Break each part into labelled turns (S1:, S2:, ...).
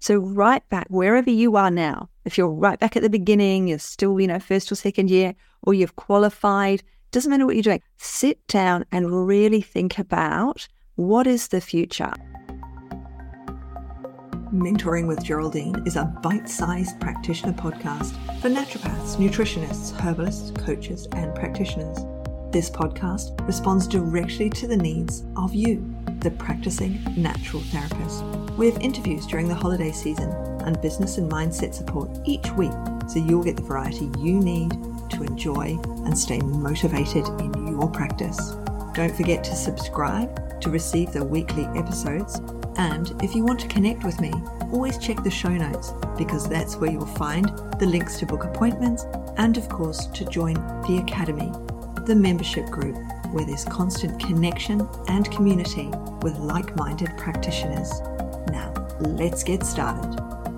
S1: So right back wherever you are now, if you're right back at the beginning, you're still, first or second year, or you've qualified, doesn't matter what you're doing, sit down and really think about what is the future.
S2: Mentoring with Geraldine is a bite-sized practitioner podcast for naturopaths, nutritionists, herbalists, coaches, and practitioners. This podcast responds directly to the needs of you, the practicing natural therapist. We have interviews during the holiday season and business and mindset support each week, so you'll get the variety you need to enjoy and stay motivated in your practice. Don't forget to subscribe to receive the weekly episodes. And if you want to connect with me, always check the show notes, because that's where you'll find the links to book appointments and, of course, to join the Academy, the membership group, where there's constant connection and community with like-minded practitioners. Now, let's get started.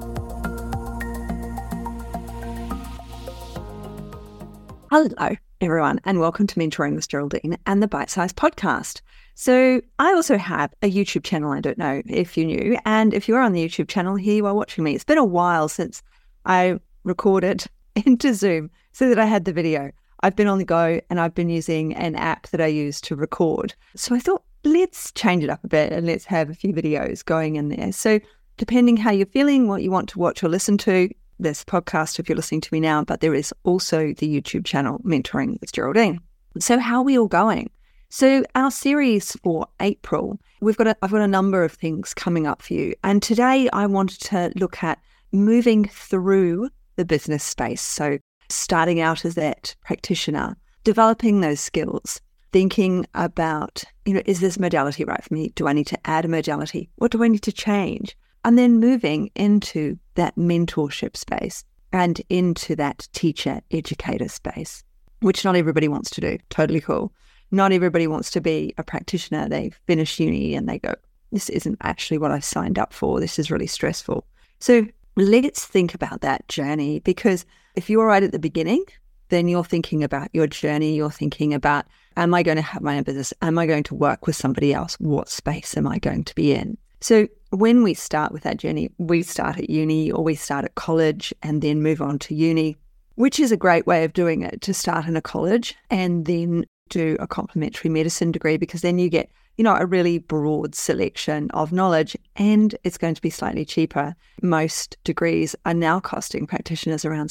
S1: Hello, everyone, and welcome to Mentoring with Geraldine and the Bite Size Podcast. So I also have a YouTube channel, I don't know if you knew, and if you are on the YouTube channel, here you are watching me. It's been a while since I recorded into Zoom so that I had the video. I've been on the go and I've been using an app that I use to record. So I thought, let's change it up a bit and let's have a few videos going in there. So depending how you're feeling, what you want to watch or listen to, this podcast if you're listening to me now, but there is also the YouTube channel, Mentoring with Geraldine. So how are we all going? So our series for April, I've got a number of things coming up for you. And today I wanted to look at moving through the business space. So starting out as that practitioner, developing those skills, thinking about, is this modality right for me? Do I need to add a modality? What do I need to change? And then moving into that mentorship space and into that teacher-educator space, which not everybody wants to do. Totally cool. Not everybody wants to be a practitioner. They finish uni and they go, this isn't actually what I signed up for. This is really stressful. So let's think about that journey, because if you're right at the beginning, then you're thinking about your journey. You're thinking about, am I going to have my own business? Am I going to work with somebody else? What space am I going to be in? So when we start with that journey, we start at uni or we start at college and then move on to uni, which is a great way of doing it, to start in a college and then do a complementary medicine degree, because then you get, a really broad selection of knowledge and it's going to be slightly cheaper. Most degrees are now costing practitioners around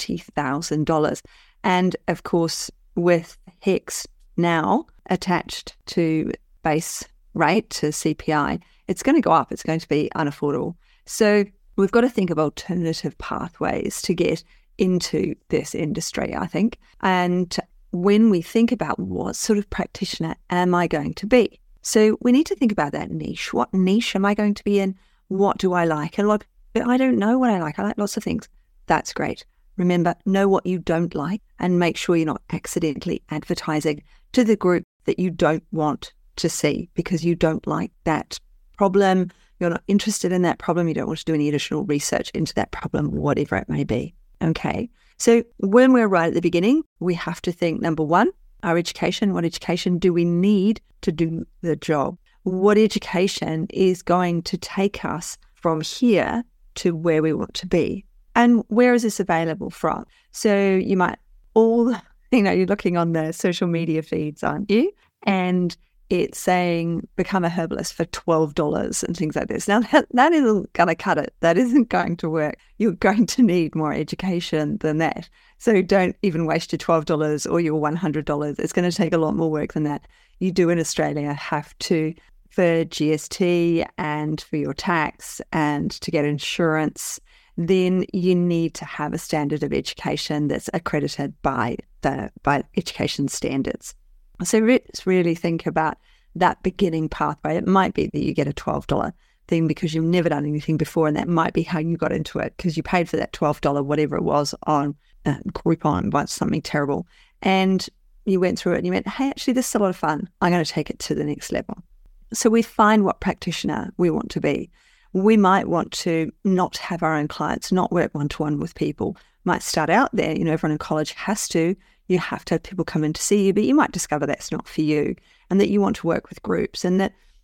S1: $70,000. And of course, with HECS now attached to base rate, to CPI, it's going to go up. It's going to be unaffordable. So we've got to think of alternative pathways to get into this industry, I think. And when we think about what sort of practitioner am I going to be? So we need to think about that niche. What niche am I going to be in? What do I like? And I don't know what I like. I like lots of things. That's great. Remember, know what you don't like and make sure you're not accidentally advertising to the group that you don't want to see because you don't like that problem. You're not interested in that problem. You don't want to do any additional research into that problem, whatever it may be. Okay. So when we're right at the beginning, we have to think, number one, our education. What education do we need to do the job? What education is going to take us from here to where we want to be? And where is this available from? So you might all, you're looking on the social media feeds, aren't you? And it's saying, become a herbalist for $12 and things like this. Now, that isn't going to cut it. That isn't going to work. You're going to need more education than that. So don't even waste your $12 or your $100. It's going to take a lot more work than that. You do in Australia have to, for GST and for your tax and to get insurance, then you need to have a standard of education that's accredited by education standards. So let's really think about that beginning pathway. It might be that you get a $12 thing because you've never done anything before, and that might be how you got into it because you paid for that $12, whatever it was, on Groupon, by something terrible. And you went through it and you went, hey, actually, this is a lot of fun. I'm going to take it to the next level. So we find what practitioner we want to be. We might want to not have our own clients, not work one-to-one with people. Might start out there, everyone in college has to. You have to have people come in to see you, but you might discover that's not for you and that you want to work with groups and that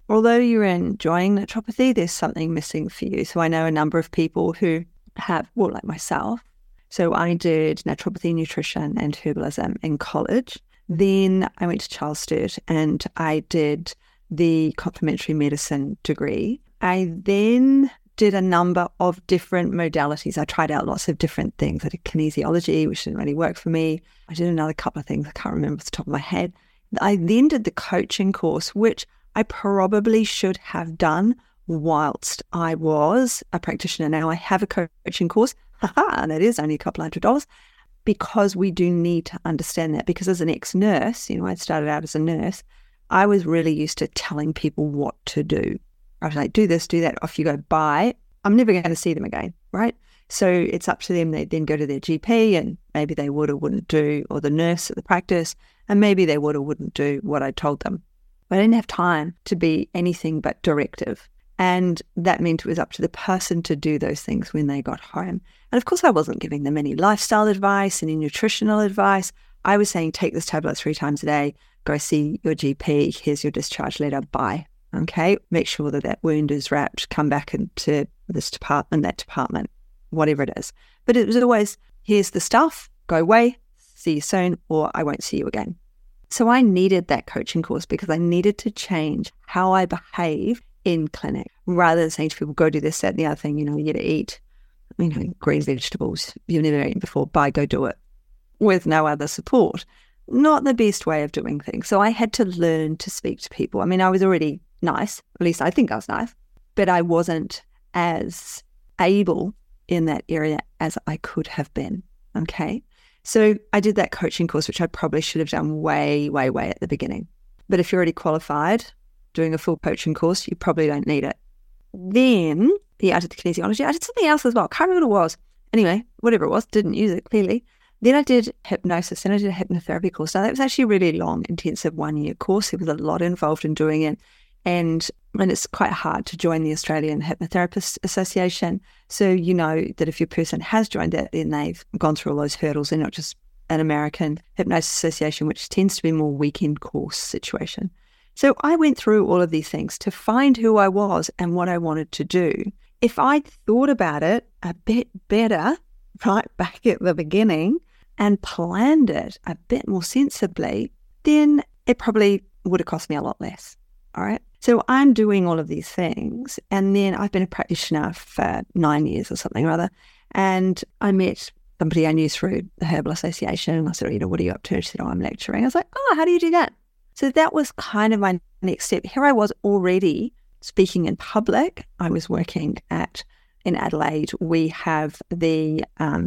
S1: although you're enjoying naturopathy, there's something missing for you. So I know a number of people who have, well, like myself. So I did naturopathy, nutrition and herbalism in college. Then I went to Charles Sturt and I did the complementary medicine degree. I then did a number of different modalities. I tried out lots of different things. I did kinesiology, which didn't really work for me. I did another couple of things I can't remember off the top of my head. I then did the coaching course, which I probably should have done whilst I was a practitioner. Now I have a coaching course, and it is only a couple $100, because we do need to understand that. Because as an ex-nurse, I started out as a nurse, I was really used to telling people what to do. I was like, do this, do that, off you go, bye. I'm never going to see them again, right? So it's up to them. They then go to their GP and maybe they would or wouldn't do, or the nurse at the practice, and maybe they would or wouldn't do what I told them. But I didn't have time to be anything but directive. And that meant it was up to the person to do those things when they got home. And of course, I wasn't giving them any lifestyle advice, any nutritional advice. I was saying, take this tablet 3 times a day, go see your GP, here's your discharge letter, bye. Okay, make sure that wound is wrapped, come back into this department, that department, whatever it is. But it was always, here's the stuff, go away, see you soon, or I won't see you again. So I needed that coaching course because I needed to change how I behave in clinic, rather than saying to people, go do this, that, and the other thing, you get to eat, green vegetables you've never eaten before, bye, go do it, with no other support. Not the best way of doing things. So I had to learn to speak to people. I was already nice, at least I think I was nice, but I wasn't as able in that area as I could have been. Okay. So I did that coaching course, which I probably should have done way, way, way at the beginning. But if you're already qualified, doing a full coaching course, you probably don't need it. Then, I did the kinesiology. I did something else as well. Can't remember what it was. Anyway, whatever it was, didn't use it clearly. Then I did hypnosis, and I did a hypnotherapy course. Now, that was actually a really long, intensive 1-year course. There was a lot involved in doing it. And it's quite hard to join the Australian Hypnotherapist Association. So you know that if your person has joined that, then they've gone through all those hurdles. They're not just an American Hypnosis Association, which tends to be more weekend course situation. So I went through all of these things to find who I was and what I wanted to do. If I'd thought about it a bit better right back at the beginning and planned it a bit more sensibly, then it probably would have cost me a lot less. All right. So I'm doing all of these things, and then I've been a practitioner for 9 years or something or other, and I met somebody I knew through the Herbal Association, and I said, what are you up to? She said, I'm lecturing. I was like, how do you do that? So that was kind of my next step. Here I was already speaking in public. I was working in Adelaide. We have the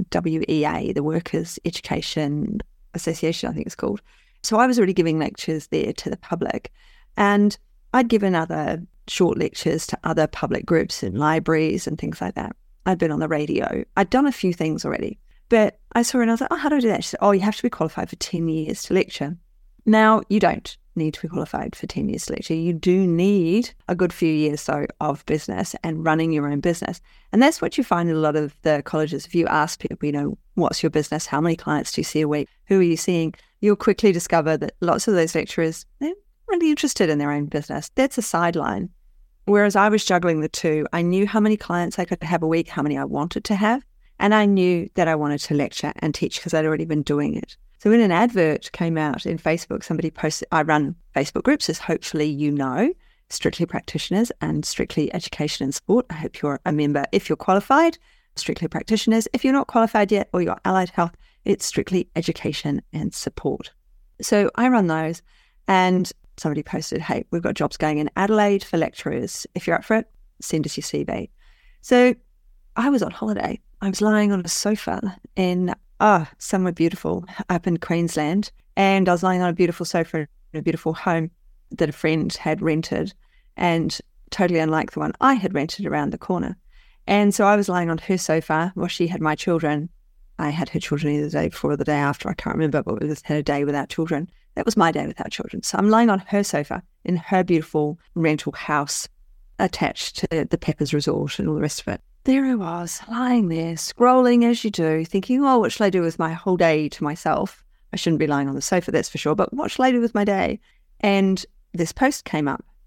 S1: WEA, the Workers' Education Association, I think it's called. So I was already giving lectures there to the public, and I'd given other short lectures to other public groups in libraries and things like that. I'd been on the radio. I'd done a few things already. But I saw her and I was like, how do I do that? She said, you have to be qualified for 10 years to lecture. Now, you don't need to be qualified for 10 years to lecture. You do need a good few years, though, of business and running your own business. And that's what you find in a lot of the colleges. If you ask people, what's your business? How many clients do you see a week? Who are you seeing? You'll quickly discover that lots of those lecturers, they're really interested in their own business. That's a sideline. Whereas I was juggling the two. I knew how many clients I could have a week, how many I wanted to have. And I knew that I wanted to lecture and teach because I'd already been doing it. So when an advert came out in Facebook, somebody posted, I run Facebook groups, as hopefully you know, Strictly Practitioners and Strictly Education and Sport. I hope you're a member. If you're qualified, Strictly Practitioners. If you're not qualified yet or you're allied health, it's Strictly Education and Support. So I run those, and somebody posted, hey, we've got jobs going in Adelaide for lecturers. If you're up for it, send us your CV. So I was on holiday. I was lying on a sofa in somewhere beautiful up in Queensland, and I was lying on a beautiful sofa in a beautiful home that a friend had rented, and totally unlike the one I had rented around the corner. And so I was lying on her sofa while she had my children. I had her children either the day before or the day after, I can't remember, but we just had a day without children. That was my day without children. So I'm lying on her sofa in her beautiful rental house attached to the Peppers Resort and all the rest of it. There I was, lying there, scrolling as you do, thinking, what shall I do with my whole day to myself? I shouldn't be lying on the sofa, that's for sure, but what shall I do with my day? And this post came up,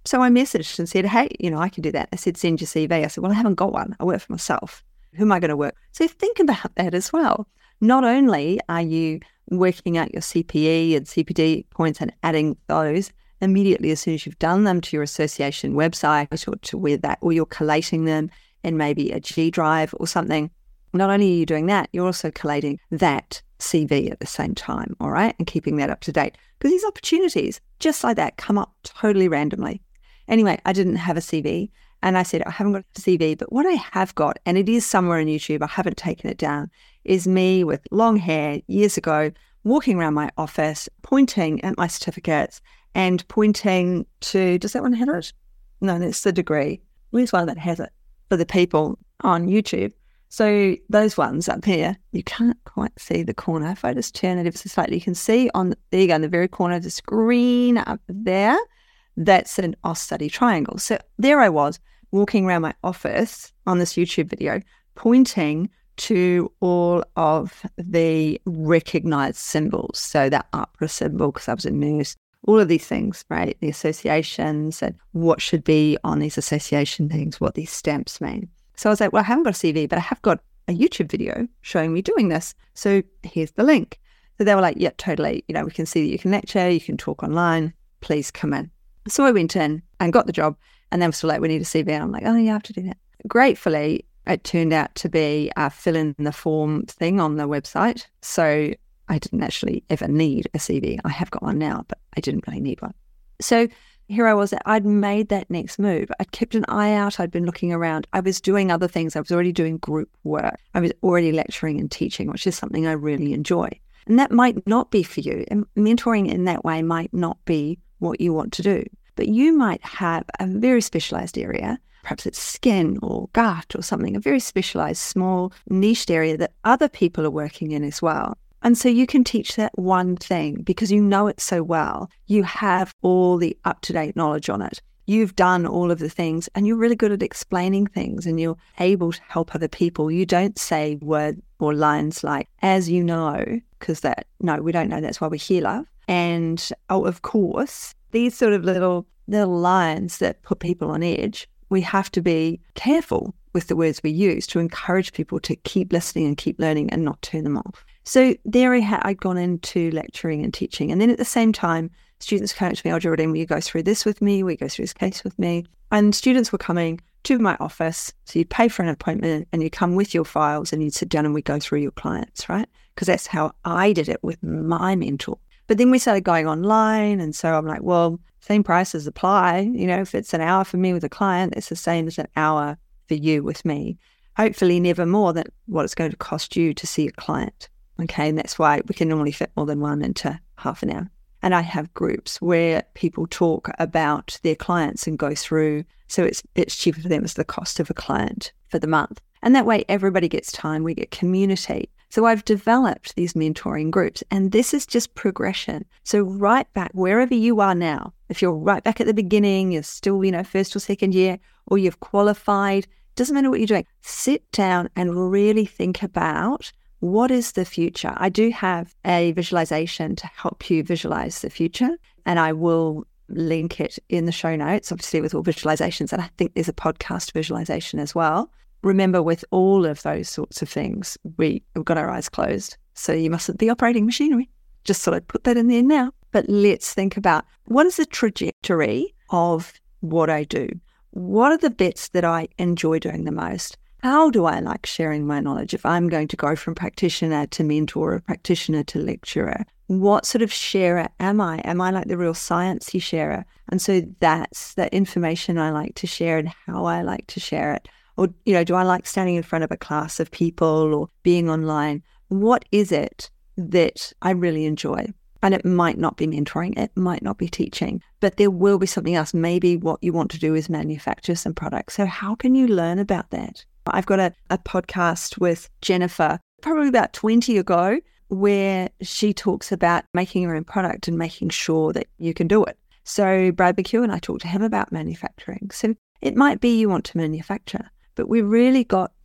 S1: So I messaged and said, hey, I can do that. I said, send your CV. I said, well, I haven't got one. I work for myself. Who am I going to work? So think about that as well. Not only are you working out your CPE and CPD points and adding those immediately as soon as you've done them to your association website or to where that, or you're collating them in maybe a G Drive or something. Not only are you doing that, you're also collating that CV at the same time, all right? And keeping that up to date. Because these opportunities, just like that, come up totally randomly. Anyway, I didn't have a CV. And I said, I haven't got a CV, but what I have got, and it is somewhere on YouTube, I haven't taken it down, is me with long hair years ago, walking around my office, pointing at my certificates and pointing to, does that one have it? No, that's the degree. Where's one that has it for the people on YouTube? So those ones up here, you can't quite see the corner. If I just turn it ever so slightly, you can see there you go, in the very corner of the screen up there, that's an Austudy triangle. So there I was, walking around my office on this YouTube video, pointing to all of the recognized symbols. So that AHPRA symbol, because I was a nurse, all of these things, right? The associations and what should be on these association things, what these stamps mean. So I was like, well, I haven't got a CV, but I have got a YouTube video showing me doing this. So here's the link. So they were like, yeah, totally. We can see that you can lecture, you can talk online, please come in. So I went in and got the job, and they were still like, we need a CV. And I'm like, oh, you have to do that. Gratefully, it turned out to be a fill in the form thing on the website. So I didn't actually ever need a CV. I have got one now, but I didn't really need one. So here I was, I'd made that next move. I'd kept an eye out. I'd been looking around. I was doing other things. I was already doing group work. I was already lecturing and teaching, which is something I really enjoy. And that might not be for you. And mentoring in that way might not be what you want to do. But you might have a very specialized area. Perhaps it's skin or gut or something, a very specialized, small, niched area that other people are working in as well. And so you can teach that one thing because you know it so well. You have all the up-to-date knowledge on it. You've done all of the things and you're really good at explaining things and you're able to help other people. You don't say words or lines like, as you know, because no, we don't know. That's why we're here, love. And, oh, of course, these sort of little lines that put people on edge, we have to be careful with the words we use to encourage people to keep listening and keep learning and not turn them off. So there I'd gone into lecturing and teaching. And then at the same time, students came up to me, oh, Geraldine, will you go through this with me? Will you go through this case with me? And students were coming to my office. So you'd pay for an appointment and you come with your files and you'd sit down and we'd go through your clients, right? Because that's how I did it with my mentor. But then we started going online. And so I'm like, well, same prices apply. If it's an hour for me with a client, it's the same as an hour for you with me. Hopefully never more than what it's going to cost you to see a client. Okay, and that's why we can normally fit more than one into half an hour. And I have groups where people talk about their clients and go through, so it's cheaper for them as the cost of a client for the month. And that way everybody gets time, we get community. So I've developed these mentoring groups and this is just progression. So right back wherever you are now, if you're right back at the beginning, you're still, first or second year, or you've qualified, doesn't matter what you're doing, sit down and really think about what is the future? I do have a visualization to help you visualize the future, and I will link it in the show notes, obviously with all visualizations. And I think there's a podcast visualization as well. Remember, with all of those sorts of things, we've got our eyes closed. So you mustn't be operating machinery. Just sort of put that in there now. But let's think about what is the trajectory of what I do? What are the bits that I enjoy doing the most? How do I like sharing my knowledge? If I'm going to go from practitioner to mentor or practitioner to lecturer, what sort of sharer am I? Am I like the real sciencey sharer? And so that's the information I like to share and how I like to share it. Or, do I like standing in front of a class of people or being online? What is it that I really enjoy? And it might not be mentoring, it might not be teaching, but there will be something else. Maybe what you want to do is manufacture some products. So how can you learn about that? I've got a podcast with Jennifer, probably about 20 ago, where she talks about making your own product and making sure that you can do it. So Brad McHugh and I talked to him about manufacturing. So it might be you want to manufacture, but we really got to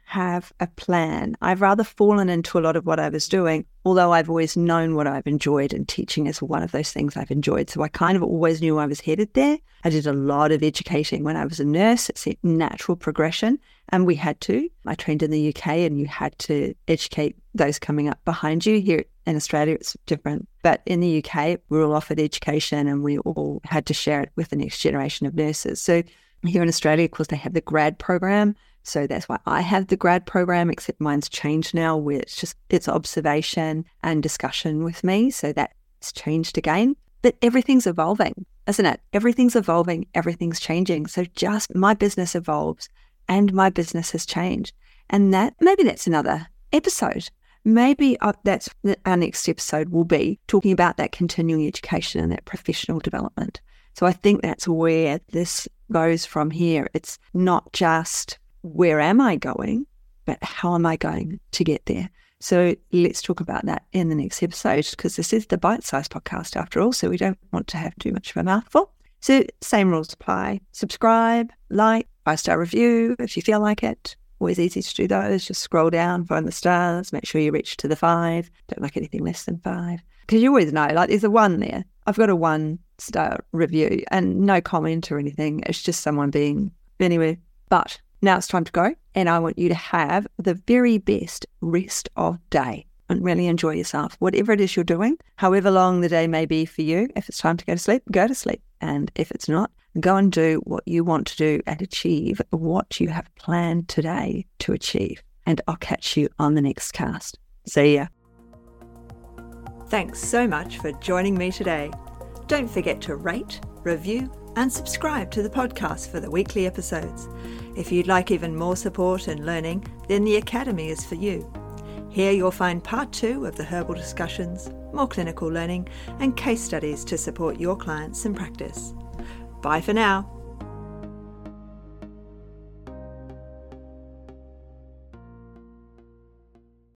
S1: have a plan. I've rather fallen into a lot of what I was doing, although I've always known what I've enjoyed, and teaching is one of those things I've enjoyed. So I kind of always knew I was headed there. I did a lot of educating when I was a nurse. It's a natural progression, and we had to. I trained in the UK, and you had to educate those coming up behind you. Here in Australia, it's different. But in the UK, we were all offered education, and we all had to share it with the next generation of nurses. So here in Australia, of course, they have the grad program. So that's why I have the grad program, except mine's changed now, where it's observation and discussion with me. So that's changed again. But everything's evolving, isn't it? Everything's evolving, everything's changing. So just my business evolves and my business has changed. And maybe that's another episode. Maybe that's our next episode will be talking about that continuing education and that professional development. So I think that's where this goes from here. It's not just where am I going, but how am I going to get there? So let's talk about that in the next episode, because this is the Bite-Size Podcast after all, so we don't want to have too much of a mouthful. So same rules apply. Subscribe, like, 5-star review if you feel like it. Always easy to do those. Just scroll down, find the stars, make sure you reach to the 5. Don't like anything less than 5. Because you always know, like there's a 1 there. I've got a 1-star review and no comment or anything. It's just someone being, anyway. But now it's time to go, and I want you to have the very best rest of day and really enjoy yourself. Whatever it is you're doing, however long the day may be for you, if it's time to go to sleep, go to sleep. And if it's not, go and do what you want to do and achieve what you have planned today to achieve. And I'll catch you on the next cast. See ya.
S2: Thanks so much for joining me today. Don't forget to rate, review, and subscribe to the podcast for the weekly episodes. If you'd like even more support and learning, then the Academy is for you. Here you'll find part 2 of the herbal discussions, more clinical learning, and case studies to support your clients in practice. Bye for now.